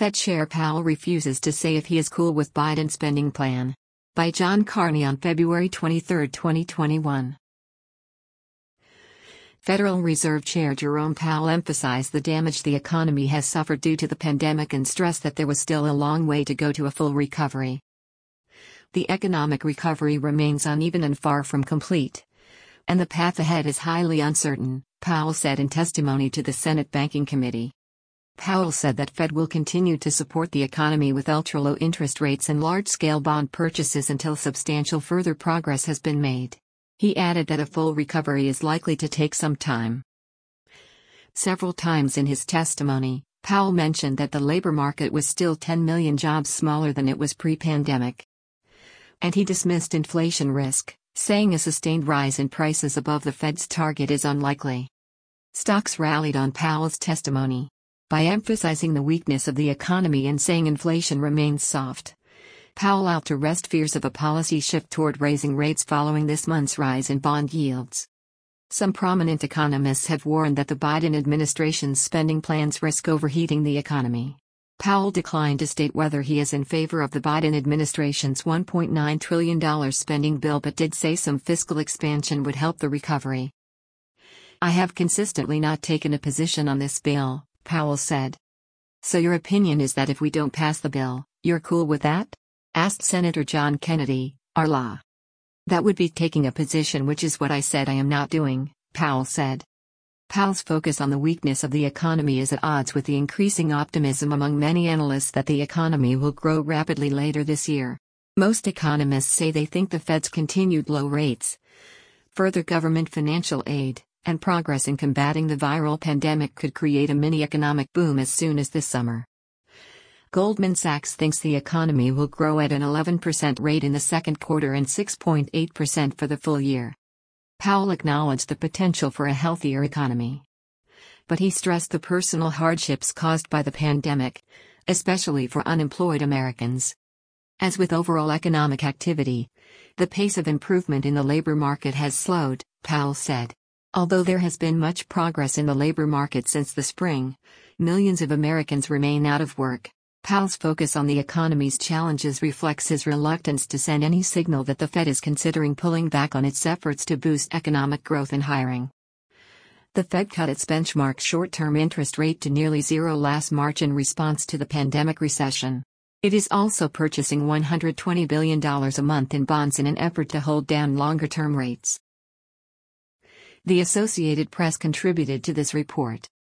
Fed Chair Powell refuses to say if he is cool with Biden's spending plan. By John Carney on February 23, 2021. Federal Reserve Chair Jerome Powell emphasized the damage the economy has suffered due to the pandemic and stressed that there was still a long way to go to a full recovery. The economic recovery remains uneven and far from complete, and the path ahead is highly uncertain, Powell said in testimony to the Senate Banking Committee. Powell said that Fed will continue to support the economy with ultra-low interest rates and large-scale bond purchases until substantial further progress has been made. He added that a full recovery is likely to take some time. Several times in his testimony, Powell mentioned that the labor market was still 10 million jobs smaller than it was pre-pandemic. And he dismissed inflation risk, saying a sustained rise in prices above the Fed's target is unlikely. Stocks rallied on Powell's testimony. By emphasizing the weakness of the economy and saying inflation remains soft, Powell out to rest fears of a policy shift toward raising rates following this month's rise in bond yields. Some prominent economists have warned that the Biden administration's spending plans risk overheating the economy. Powell declined to state whether he is in favor of the Biden administration's $1.9 trillion spending bill but did say some fiscal expansion would help the recovery. "I have consistently not taken a position on this bill," Powell said. "So your opinion is that if we don't pass the bill, you're cool with that?" asked Senator John Kennedy, RLA. "That would be taking a position, which is what I said I am not doing," Powell said. Powell's focus on the weakness of the economy is at odds with the increasing optimism among many analysts that the economy will grow rapidly later this year. Most economists say they think the Fed's continued low rates, further government financial aid, and progress in combating the viral pandemic could create a mini-economic boom as soon as this summer. Goldman Sachs thinks the economy will grow at an 11% rate in the second quarter and 6.8% for the full year. Powell acknowledged the potential for a healthier economy, but he stressed the personal hardships caused by the pandemic, especially for unemployed Americans. As with overall economic activity, the pace of improvement in the labor market has slowed, Powell said. Although there has been much progress in the labor market since the spring, millions of Americans remain out of work. Powell's focus on the economy's challenges reflects his reluctance to send any signal that the Fed is considering pulling back on its efforts to boost economic growth and hiring. The Fed cut its benchmark short-term interest rate to nearly zero last March in response to the pandemic recession. It is also purchasing $120 billion a month in bonds in an effort to hold down longer-term rates. The Associated Press contributed to this report.